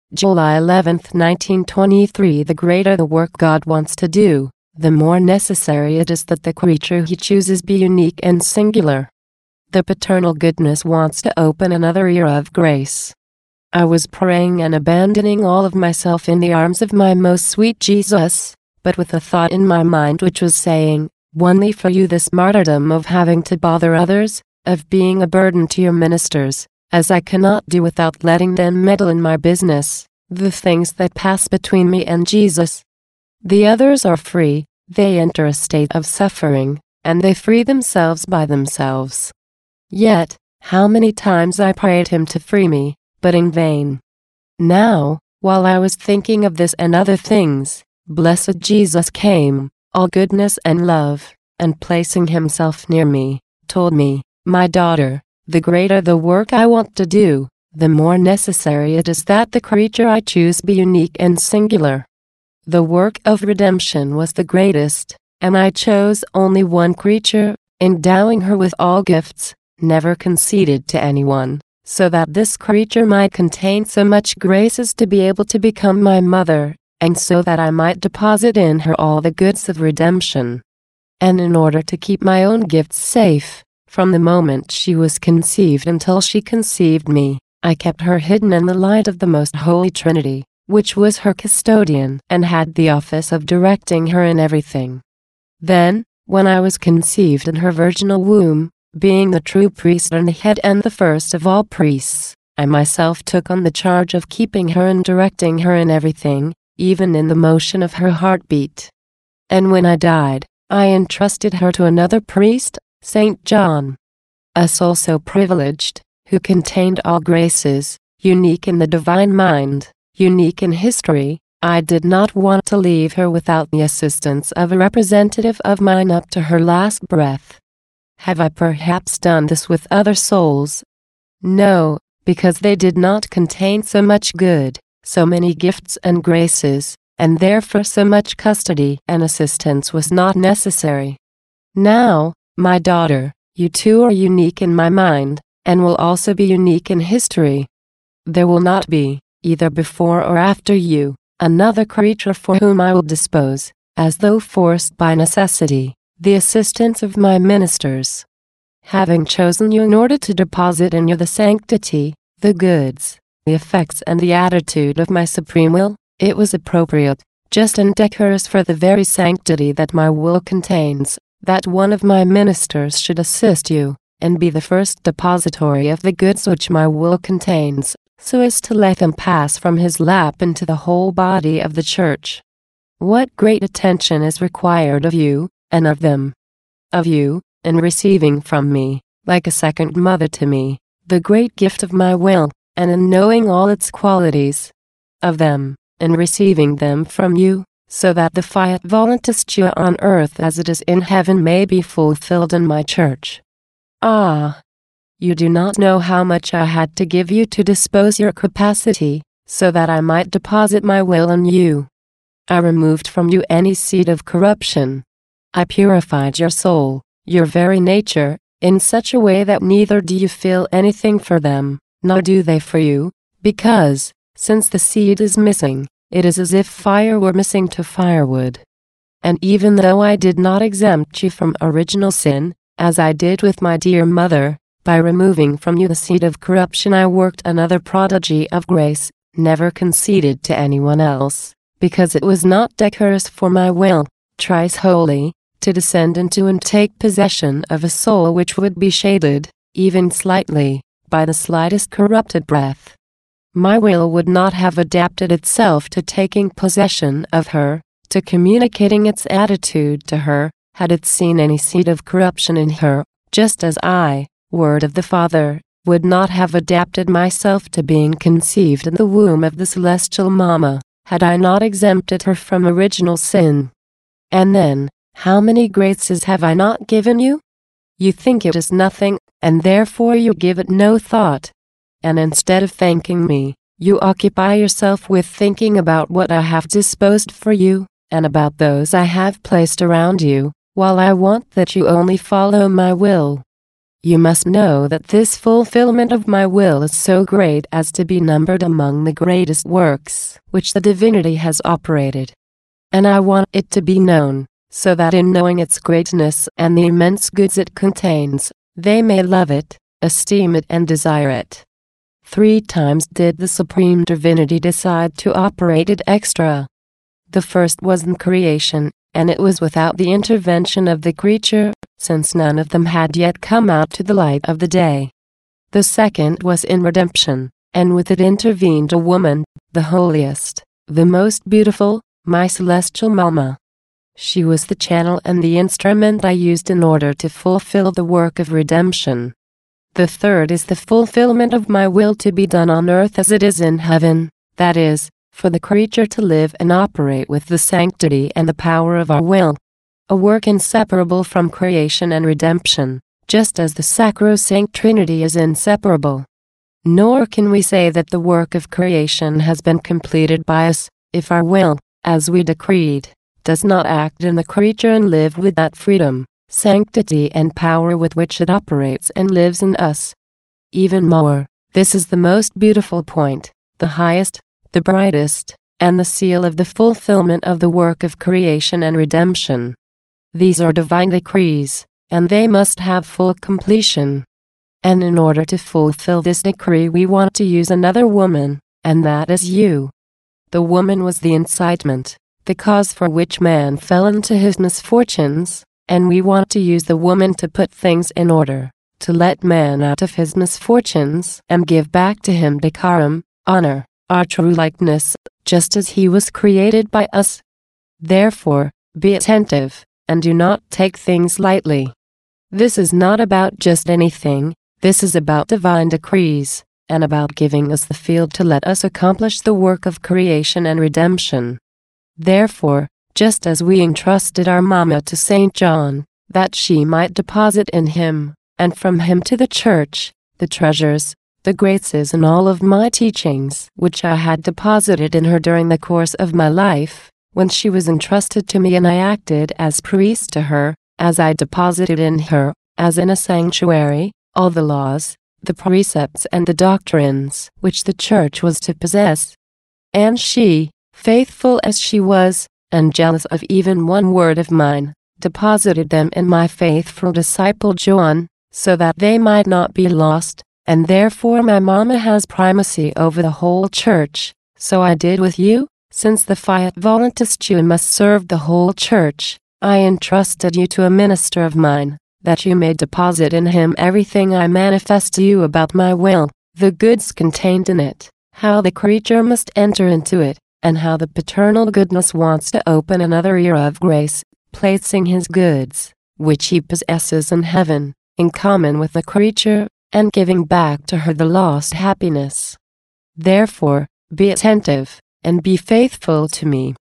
July 11, 1923. The greater the work God wants to do, the more necessary it is that the creature he chooses be unique and singular. The paternal goodness wants to open another era of grace. I was praying and abandoning all of myself in the arms of my most sweet Jesus, but with a thought in my mind which was saying, "Won thee for you this martyrdom of having to bother others, of being a burden to your ministers, as I cannot do without letting them meddle in my business, the things that pass between me and Jesus. The others are free, they enter a state of suffering, and they free themselves by themselves." Yet, how many times I prayed him to free me, but in vain. Now, while I was thinking of this and other things, blessed Jesus came, all goodness and love, and placing himself near me, told me, "My daughter, the greater the work I want to do, the more necessary it is that the creature I choose be unique and singular." The work of redemption was the greatest, and I chose only one creature, endowing her with all gifts, never conceded to anyone, so that this creature might contain so much grace as to be able to become my mother, and so that I might deposit in her all the goods of redemption. And in order to keep my own gifts safe, from the moment she was conceived until she conceived me, I kept her hidden in the light of the most holy Trinity, which was her custodian and had the office of directing her in everything. Then, when I was conceived in her virginal womb, being the true priest and the head and the first of all priests, I myself took on the charge of keeping her and directing her in everything, even in the motion of her heartbeat. And when I died, I entrusted her to another priest, Saint John, a soul so privileged, who contained all graces, unique in the divine mind, unique in history. I did not want to leave her without the assistance of a representative of mine up to her last breath. Have I perhaps done this with other souls? No, because they did not contain so much good, so many gifts and graces, and therefore so much custody and assistance was not necessary. Now, my daughter, you too are unique in my mind, and will also be unique in history. There will not be, either before or after you, another creature for whom I will dispose, as though forced by necessity, the assistance of my ministers. Having chosen you in order to deposit in you the sanctity, the goods, the effects and the attitude of my supreme will, it was appropriate, just and decorous for the very sanctity that my will contains, that one of my ministers should assist you, and be the first depository of the goods which my will contains, so as to let them pass from his lap into the whole body of the Church. What great attention is required of you, and of them. Of you, in receiving from me, like a second mother to me, the great gift of my will, and in knowing all its qualities. Of them, in receiving them from you, so that the fiat voluntas tua on earth as it is in heaven may be fulfilled in my Church. Ah! You do not know how much I had to give you to dispose your capacity, so that I might deposit my will in you. I removed from you any seed of corruption. I purified your soul, your very nature, in such a way that neither do you feel anything for them, nor do they for you, because, since the seed is missing, it is as if fire were missing to firewood. And even though I did not exempt you from original sin, as I did with my dear mother, by removing from you the seed of corruption, I worked another prodigy of grace, never conceded to anyone else, because it was not decorous for my will, thrice holy, to descend into and take possession of a soul which would be shaded, even slightly, by the slightest corrupted breath. My will would not have adapted itself to taking possession of her, to communicating its attitude to her, had it seen any seed of corruption in her, just as I, Word of the Father, would not have adapted myself to being conceived in the womb of the celestial Mama, had I not exempted her from original sin. And then, how many graces have I not given you? You think it is nothing, and therefore you give it no thought. And instead of thanking me, you occupy yourself with thinking about what I have disposed for you, and about those I have placed around you, while I want that you only follow my will. You must know that this fulfillment of my will is so great as to be numbered among the greatest works which the divinity has operated. And I want it to be known, so that in knowing its greatness and the immense goods it contains, they may love it, esteem it and desire it. 3 times did the Supreme Divinity decide to operate it extra. The first was in creation, and it was without the intervention of the creature, since none of them had yet come out to the light of the day. The second was in redemption, and with it intervened a woman, the holiest, the most beautiful, my celestial Mama. She was the channel and the instrument I used in order to fulfill the work of redemption. The third is the fulfillment of my will to be done on earth as it is in heaven, that is, for the creature to live and operate with the sanctity and the power of our will. A work inseparable from creation and redemption, just as the sacrosanct Trinity is inseparable. Nor can we say that the work of creation has been completed by us, if our will, as we decreed, does not act in the creature and live with that freedom, sanctity and power with which it operates and lives in us. Even more, this is the most beautiful point, the highest, the brightest, and the seal of the fulfillment of the work of creation and redemption. These are divine decrees, and they must have full completion. And in order to fulfill this decree we want to use another woman, and that is you. The woman was the incitement, the cause for which man fell into his misfortunes, and we want to use the woman to put things in order, to let man out of his misfortunes and give back to him decorum, honor, our true likeness, just as he was created by us. Therefore, be attentive, and do not take things lightly. This is not about just anything, this is about divine decrees, and about giving us the field to let us accomplish the work of creation and redemption. Therefore, just as we entrusted our Mama to St. John, that she might deposit in him, and from him to the Church, the treasures, the graces and all of my teachings which I had deposited in her during the course of my life, when she was entrusted to me and I acted as priest to her, as I deposited in her, as in a sanctuary, all the laws, the precepts and the doctrines which the Church was to possess. And she, faithful as she was, and jealous of even one word of mine, deposited them in my faithful disciple John, so that they might not be lost, and therefore my Mama has primacy over the whole Church. So I did with you, since the fiat voluntas tua must serve the whole Church. I entrusted you to a minister of mine, that you may deposit in him everything I manifest to you about my will, the goods contained in it, how the creature must enter into it, and how the paternal goodness wants to open another era of grace, placing his goods, which he possesses in heaven, in common with the creature, and giving back to her the lost happiness. Therefore, be attentive, and be faithful to me.